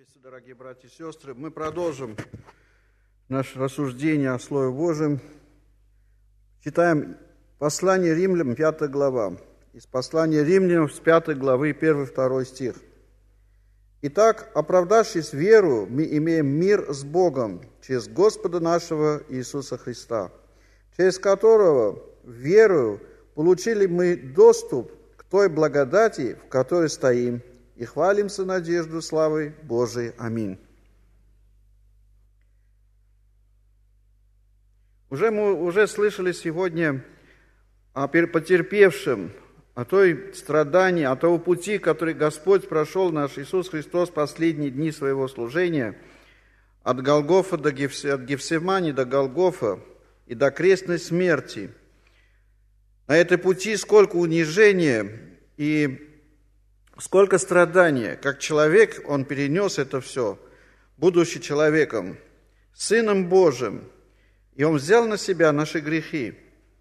Приветствую, дорогие братья и сестры. Мы продолжим наше рассуждение о Слове Божьем. Читаем послание Римлянам, 5 глава. Из послания Римлянам с 5 главы, 1-2 стих. «Итак, оправдавшись верою, мы имеем мир с Богом через Господа нашего Иисуса Христа, через которого верою получили мы доступ к той благодати, в которой стоим, и хвалимся надежду славы Божией. Аминь». Мы слышали сегодня о потерпевшем, о той страдании, о того пути, который Господь прошел, наш Иисус Христос, в последние дни своего служения, от Голгофа от Гефсимании до Голгофа и до крестной смерти. На этой пути сколько унижения и сколько страдания. Как человек он перенес это все, будучи человеком, Сыном Божьим, и он взял на себя наши грехи.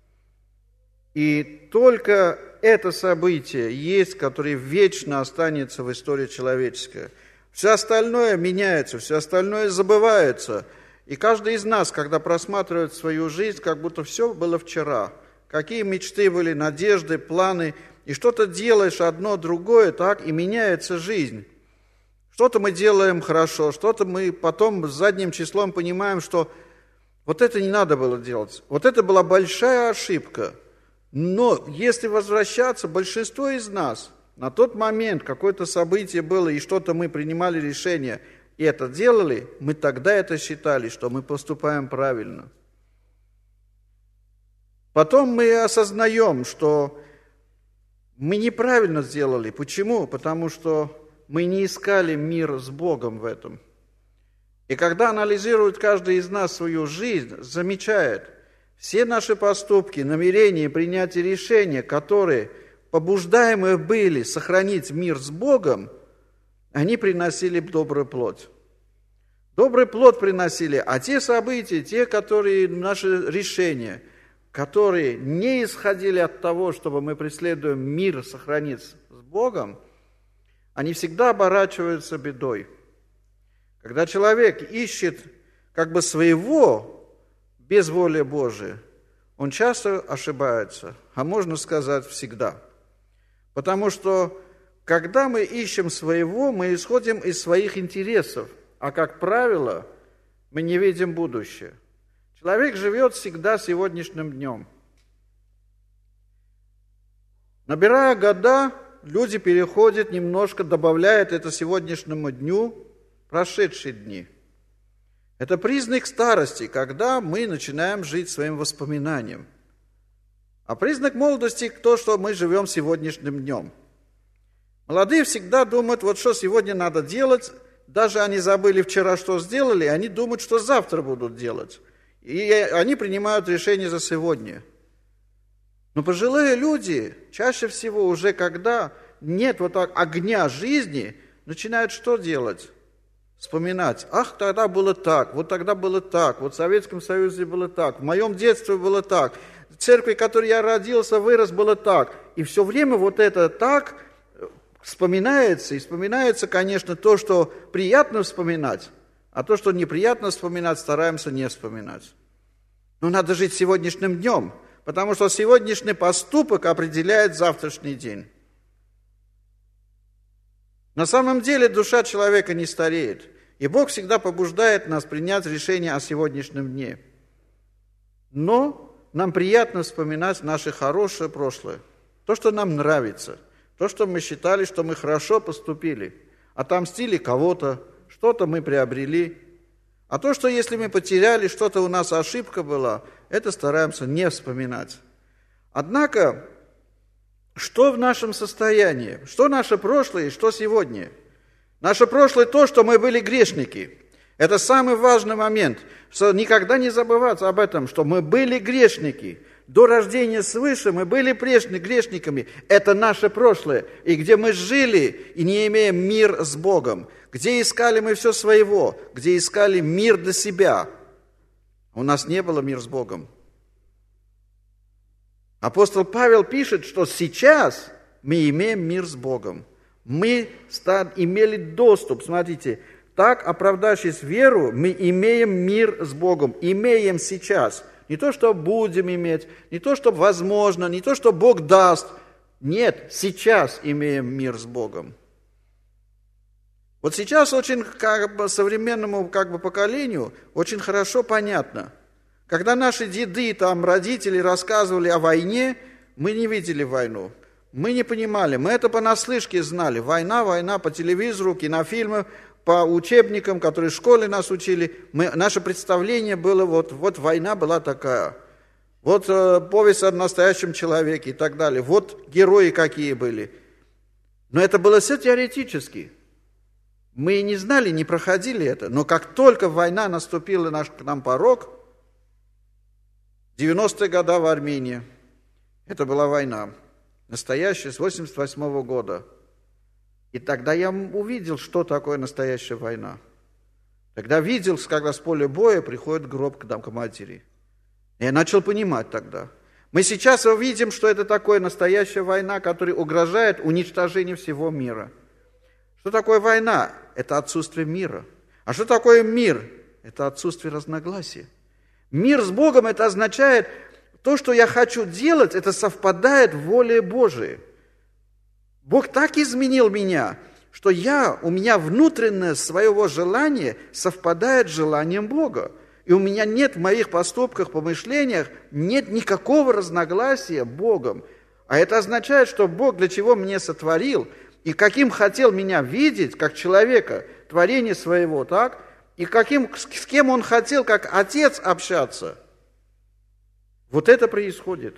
И только это событие есть, которое вечно останется в истории человеческой. Все остальное меняется, все остальное забывается. И каждый из нас, когда просматривает свою жизнь, как будто все было вчера. Какие мечты были, надежды, планы. И что-то делаешь одно, другое, так, и меняется жизнь. Что-то мы делаем хорошо, что-то мы потом с задним числом понимаем, что вот это не надо было делать. Вот это была большая ошибка. Но если возвращаться, большинство из нас на тот момент какое-то событие было, и что-то мы принимали решение, и это делали, мы тогда это считали, что мы поступаем правильно. Потом мы осознаем, что мы неправильно сделали. Почему? Потому что мы не искали мир с Богом в этом. И когда анализирует каждый из нас свою жизнь, замечает, все наши поступки, намерения, принятия решения, которые побуждаемы были сохранить мир с Богом, они приносили добрый плод. Добрый плод приносили, а те события, наши решения, которые не исходили от того, чтобы мы преследуем мир, сохранить с Богом, они всегда оборачиваются бедой. Когда человек ищет своего без воли Божией, он часто ошибается, а можно сказать всегда. Потому что, когда мы ищем своего, мы исходим из своих интересов, а, как правило, мы не видим будущее. Человек живет всегда сегодняшним днем. Набирая года, люди переходят немножко, добавляют это сегодняшнему дню прошедшие дни. Это признак старости, когда мы начинаем жить своим воспоминанием. А признак молодости – то, что мы живем сегодняшним днем. Молодые всегда думают, вот что сегодня надо делать, даже они забыли вчера, что сделали, они думают, что завтра будут делать. И они принимают решения за сегодня. Но пожилые люди чаще всего уже, когда нет огня жизни, начинают что делать? Вспоминать. Ах, тогда было так, вот тогда было так, вот в Советском Союзе было так, в моем детстве было так, в церкви, в которой я родился, вырос, было так. И все время вот это так вспоминается. И вспоминается, конечно, то, что приятно вспоминать, а то, что неприятно вспоминать, стараемся не вспоминать. Но надо жить сегодняшним днем, потому что сегодняшний поступок определяет завтрашний день. На самом деле душа человека не стареет, и Бог всегда побуждает нас принять решение о сегодняшнем дне. Но нам приятно вспоминать наше хорошее прошлое, то, что нам нравится, то, что мы считали, что мы хорошо поступили, отомстили кого-то, что-то мы приобрели. А то, что если мы потеряли, что-то у нас ошибка была, это стараемся не вспоминать. Однако, что в нашем состоянии? Что наше прошлое и что сегодня? Наше прошлое то, что мы были грешники. Это самый важный момент, что никогда не забывать об этом, что мы были грешники. До рождения свыше мы были грешниками. Это наше прошлое. И где мы жили и не имеем мир с Богом. Где искали мы все своего. Где искали мир для себя. У нас не было мира с Богом. Апостол Павел пишет, что сейчас мы имеем мир с Богом. Мы имели доступ, смотрите, Так, оправдавшись веру, мы имеем мир с Богом, имеем сейчас. Не то, что будем иметь, не то, что возможно, не то, что Бог даст. Нет, сейчас имеем мир с Богом. Вот сейчас очень современному поколению очень хорошо понятно. Когда наши деды, родители рассказывали о войне, мы не видели войну. Мы не понимали, мы это понаслышке знали. Война по телевизору, кинофильмы, по учебникам, которые в школе нас учили. Наше представление было, вот война была такая. Вот повесть о настоящем человеке и так далее. Вот герои какие были. Но это было все теоретически. Мы не знали, не проходили это. Но как только война наступила к нам порог, 90-е годы в Армении, это была война. Настоящая, с 1988 года. И тогда я увидел, что такое настоящая война. Тогда видел, когда с поля боя приходит гроб к матери. Я начал понимать тогда. Мы сейчас видим, что это такое настоящая война, которая угрожает уничтожению всего мира. Что такое война? Это отсутствие мира. А что такое мир? Это отсутствие разногласия. Мир с Богом, это означает, то, что я хочу делать, это совпадает в воле Божией. Бог так изменил меня, что у меня внутреннее своего желания совпадает с желанием Бога. И у меня нет в моих поступках, помышлениях, нет никакого разногласия Богом. А это означает, что Бог для чего меня сотворил, и каким хотел меня видеть, как человека, творение своего, так? И с кем Он хотел, как Отец, общаться. Вот это происходит.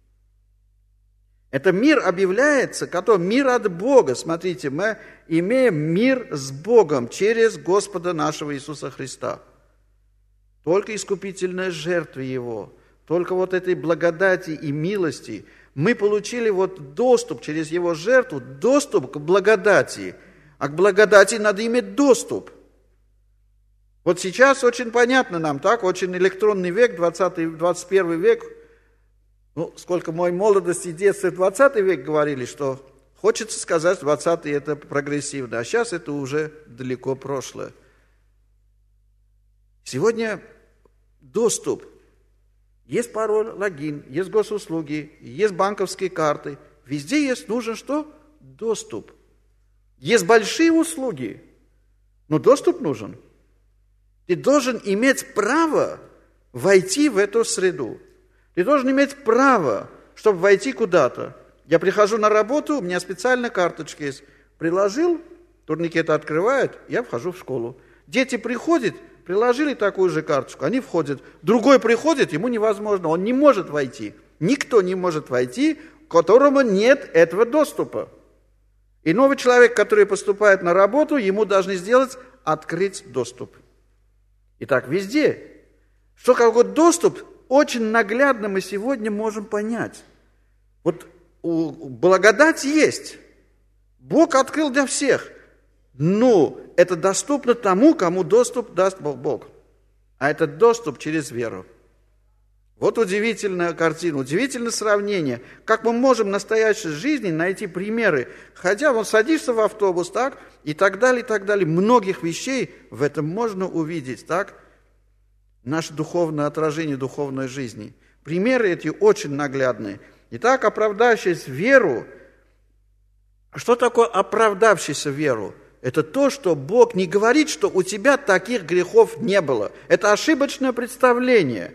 Это мир объявляется, мир от Бога. Смотрите, мы имеем мир с Богом через Господа нашего Иисуса Христа. Только искупительная жертва Его, только этой благодати и милости. Мы получили доступ через Его жертву, доступ к благодати. А к благодати надо иметь доступ. Вот сейчас очень понятно нам, так? Очень электронный век, 21 век. Сколько в моей молодости и детстве в 20 век говорили, что хочется сказать, 20-й это прогрессивно, а сейчас это уже далеко прошлое. Сегодня доступ. Есть пароль, логин, есть госуслуги, есть банковские карты. Везде нужен что? Доступ. Есть большие услуги, но доступ нужен. Ты должен иметь право войти в эту среду. Ты должен иметь право, чтобы войти куда-то. Я прихожу на работу, у меня специальная карточка есть. Приложил, турникет открывает, я вхожу в школу. Дети приходят, приложили такую же карточку, они входят. Другой приходит, ему невозможно, он не может войти. Никто не может войти, которому нет этого доступа. И новый человек, который поступает на работу, ему должны открыть доступ. Итак, везде. Что какой доступ, очень наглядно мы сегодня можем понять. Благодать есть. Бог открыл для всех. Но это доступно тому, кому доступ даст Бог. А это доступ через веру. Вот удивительная картина, удивительное сравнение. Как мы можем в настоящей жизни найти примеры, хотя садишься в автобус, так, и так далее, и так далее. Многих вещей в этом можно увидеть, так, наше духовное отражение духовной жизни. Примеры эти очень наглядные. Итак, оправдавшись веру. Что такое оправдавшийся веру? Это то, что Бог не говорит, что у тебя таких грехов не было. Это ошибочное представление.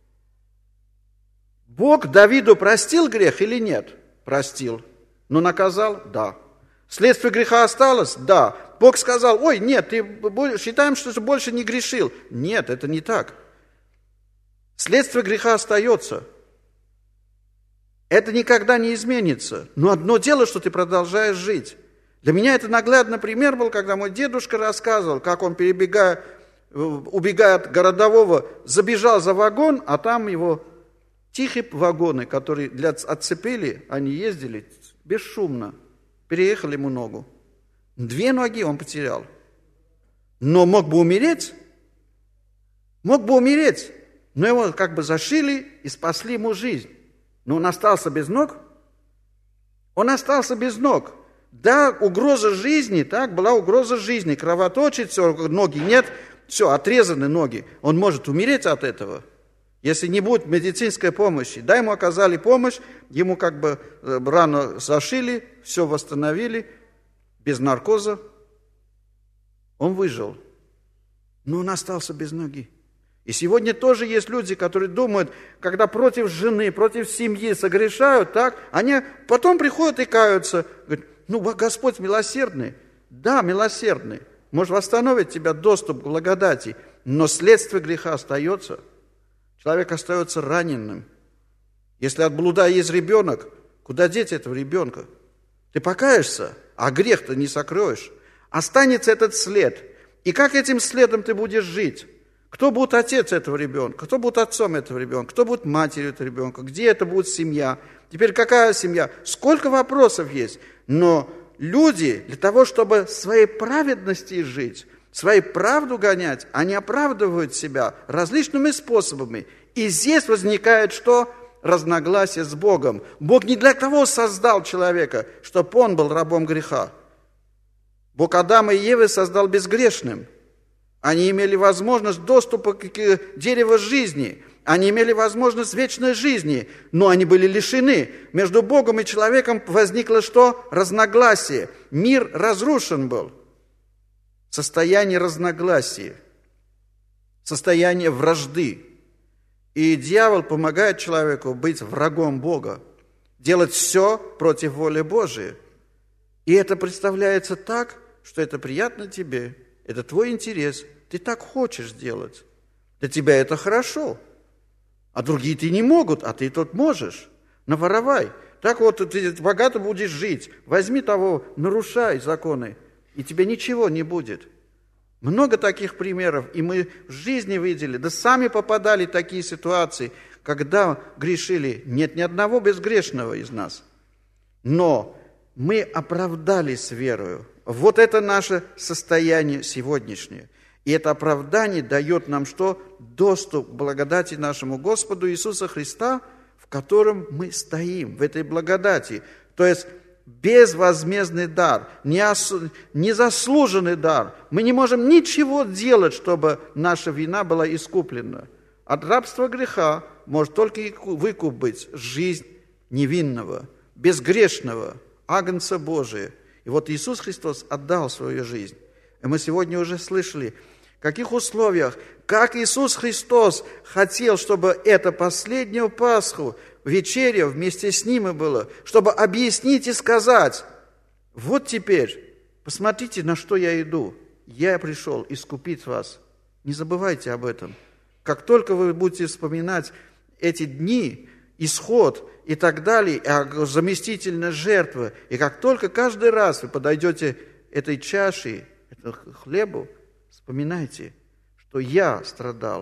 Бог Давиду простил грех или нет? Простил. Но наказал? Да. Следствие греха осталось? Да. Бог сказал, нет, ты считаем, что ты больше не грешил. Нет, это не так. Следствие греха остается. Это никогда не изменится. Но одно дело, что ты продолжаешь жить. Для меня это наглядный пример был, когда мой дедушка рассказывал, как он, убегая от городового, забежал за вагон, а там его тихие вагоны, которые отцепили, они ездили бесшумно, переехали ему ногу. 2 ноги он потерял. Но мог бы умереть. Мог бы умереть. Но его зашили и спасли ему жизнь. Но он остался без ног. Он остался без ног. Да, угроза жизни, так, была угроза жизни, кровоточит, все, ноги нет, все, отрезаны ноги. Он может умереть от этого, если не будет медицинской помощи. Да, ему оказали помощь, ему как бы рану зашили, все восстановили, без наркоза. Он выжил, но он остался без ноги. И сегодня тоже есть люди, которые думают, когда против жены, против семьи согрешают, так, они потом приходят и каются. Говорят, ну, Господь милосердный. Да, милосердный. Может восстановить тебя доступ к благодати, но следствие греха остается. Человек остается раненым. Если от блуда есть ребенок, куда деть этого ребенка? Ты покаешься, а грех-то не сокроешь. Останется этот след. И как этим следом ты будешь жить? Кто будет отец этого ребенка? Кто будет отцом этого ребенка? Кто будет матерью этого ребенка? Где это будет семья? Теперь какая семья? Сколько вопросов есть. Но люди для того, чтобы своей праведности жить, свою правду гонять, они оправдывают себя различными способами. И здесь возникает что? Разногласие с Богом. Бог не для того создал человека, чтобы он был рабом греха. Бог Адама и Евы создал безгрешным. Они имели возможность доступа к дереву жизни. Они имели возможность вечной жизни, но они были лишены. Между Богом и человеком возникло что? Разногласие. Мир разрушен был. Состояние разногласия. Состояние вражды. И дьявол помогает человеку быть врагом Бога. Делать все против воли Божией. И это представляется так, что это приятно тебе. Это твой интерес. Ты так хочешь делать. Для тебя это хорошо. А другие ты не могут, а ты тут можешь. Наворовай. Так вот ты богато будешь жить. Возьми того, нарушай законы, и тебе ничего не будет. Много таких примеров, и мы в жизни видели, да сами попадали в такие ситуации, когда грешили. Нет ни одного безгрешного из нас. Но мы оправдались верою. Вот это наше состояние сегодняшнее. И это оправдание дает нам что? Доступ к благодати нашему Господу Иисуса Христа, в котором мы стоим, в этой благодати. То есть безвозмездный дар, незаслуженный дар. Мы не можем ничего делать, чтобы наша вина была искуплена. От рабства греха может только выкуп быть жизнь невинного, безгрешного, агнца Божия. И вот Иисус Христос отдал свою жизнь. И мы сегодня уже слышали, в каких условиях, как Иисус Христос хотел, чтобы это последнюю Пасху, вечеря вместе с Ним и было, чтобы объяснить и сказать, вот теперь, посмотрите, на что я иду. Я пришел искупить вас. Не забывайте об этом. Как только вы будете вспоминать эти дни, исход и так далее, заместительная жертва, и как только каждый раз вы подойдете этой чаше, этому хлебу, вспоминайте, что я страдал.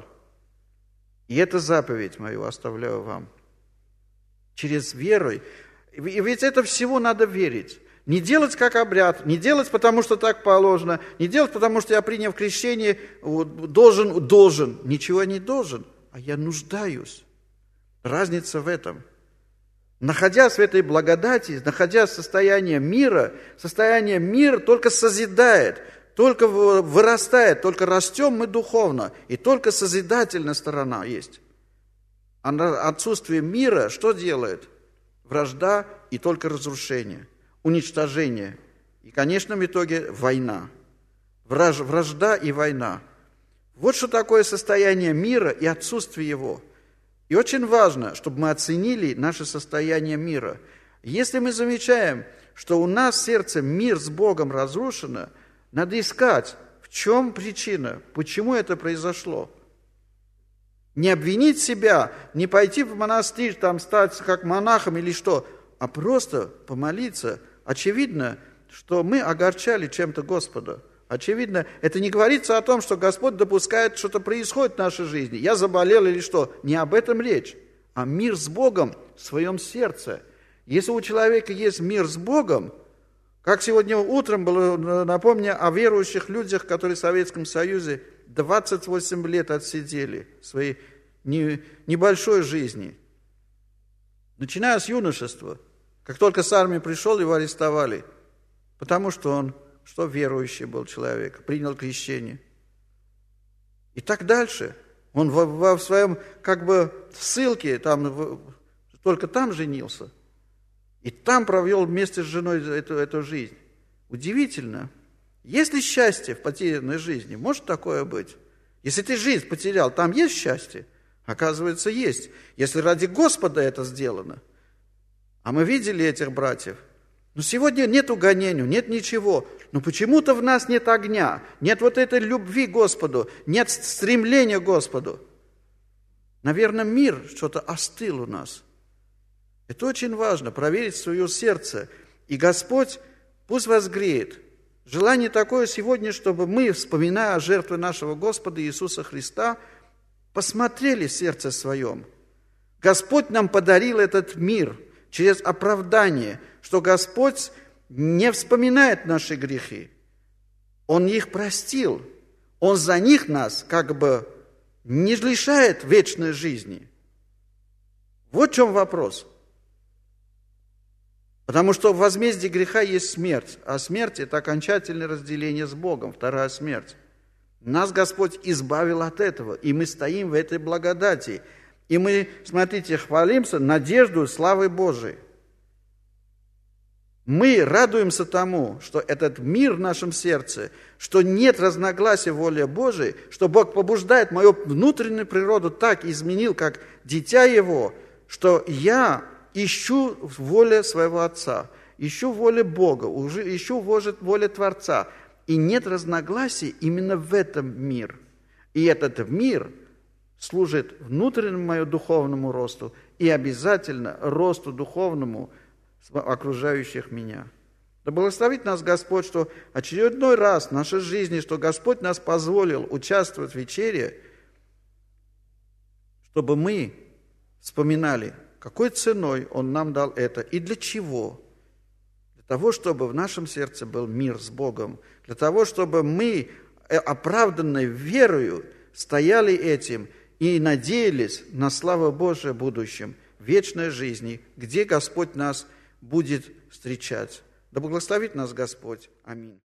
И эту заповедь мою оставляю вам. Через веру. И ведь это всего надо верить. Не делать как обряд, не делать, потому что так положено, не делать, потому что я, приняв крещение, должен. Ничего не должен, а я нуждаюсь. Разница в этом. Находясь в этой благодати, находясь в состоянии мира только созидает, только вырастает, только растем мы духовно, и только созидательная сторона есть. А отсутствие мира что делает? Вражда и только разрушение, уничтожение. И, конечно, в итоге война. Вражда и война. Вот что такое состояние мира и отсутствие его. И очень важно, чтобы мы оценили наше состояние мира. Если мы замечаем, что у нас в сердце мир с Богом разрушено, надо искать, в чем причина, почему это произошло. Не обвинить себя, не пойти в монастырь, там стать как монахом или что, а просто помолиться. Очевидно, что мы огорчали чем-то Господа. Очевидно, это не говорится о том, что Господь допускает, что-то происходит в нашей жизни. Я заболел или что. Не об этом речь, а мир с Богом в своем сердце. Если у человека есть мир с Богом, как сегодня утром было, напомню о верующих людях, которые в Советском Союзе 28 лет отсидели своей небольшой жизни. Начиная с юношества. Как только с армии пришел, его арестовали. потому что он, что верующий был человек, принял крещение. И так дальше. Он в своем ссылке, только там женился. И там провел вместе с женой эту жизнь. Удивительно. Есть ли счастье в потерянной жизни? Может такое быть? Если ты жизнь потерял, там есть счастье? Оказывается, есть. Если ради Господа это сделано. А мы видели этих братьев. Но сегодня нет гонения, нет ничего. Но почему-то в нас нет огня, нет вот этой любви к Господу, нет стремления к Господу. Наверное, мир что-то остыл у нас. Это очень важно, проверить свое сердце. И Господь пусть возгреет. Желание такое сегодня, чтобы мы, вспоминая о жертве нашего Господа Иисуса Христа, посмотрели в сердце своем. Господь нам подарил этот мир через оправдание, что Господь не вспоминает наши грехи. Он их простил. Он за них нас не лишает вечной жизни. Вот в чем вопрос. Потому что в возмездии греха есть смерть, а смерть – это окончательное разделение с Богом, вторая смерть. Нас Господь избавил от этого, и мы стоим в этой благодати. И мы, смотрите, хвалимся надеждой, славой Божией. Мы радуемся тому, что этот мир в нашем сердце, что нет разногласия в воле Божией, что Бог побуждает мою внутреннюю природу так изменил, как дитя Его, что я ищу волю своего Отца, ищу волю Бога, ищу волю Творца. И нет разногласий именно в этом мир. И этот мир служит внутреннему моему духовному росту и обязательно росту духовному окружающих меня. Да благословит нас Господь, что очередной раз в нашей жизни, что Господь нас позволил участвовать в вечере, чтобы мы вспоминали, какой ценой Он нам дал это и для чего. Для того, чтобы в нашем сердце был мир с Богом, для того, чтобы мы, оправданной верою, стояли этим и надеялись на славу Божию в будущем, вечной жизни, где Господь нас будет встречать. Да благословит нас Господь. Аминь.